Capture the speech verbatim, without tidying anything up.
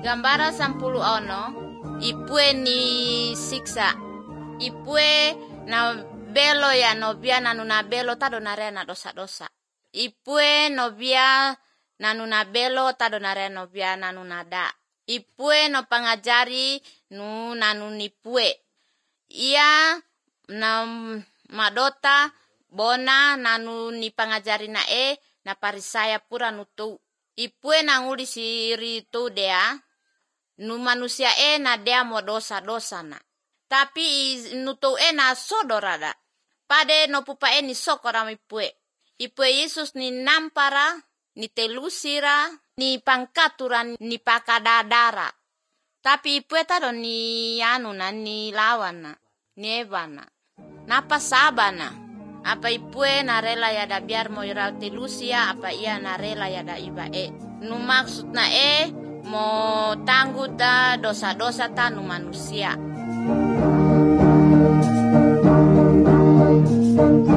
Gambara sampulu ono, ipue ni siksa. Ipue na belo ya nobia nanu na belo tado narea na dosa-dosa. Ipue nobia nanu na belo tado narea nobia nanu na da. Ipue no pangajari nu nanu nipue. Ia na madota bona nanu ni pangajari na e na parisaya pura nutu. Ipue na ngudi siri tu dea nu manusia e na dea mo dosa-dosa na. Tapi nutu e na sodorada. Pade no pupa e ni sokora ipue. Ipue Yesus ni nampara, ni telusira, ni pangkaturan, ni pakadadara. Tapi ipue tado ni anu na ni lawana, ni ebana. Napa sabana? Apa ipue na rela ya da biar mo irau telusia, apa ia na rela ya da iba e. Nu maksud na e mo tangguh da dosa-dosa ta nu manusia.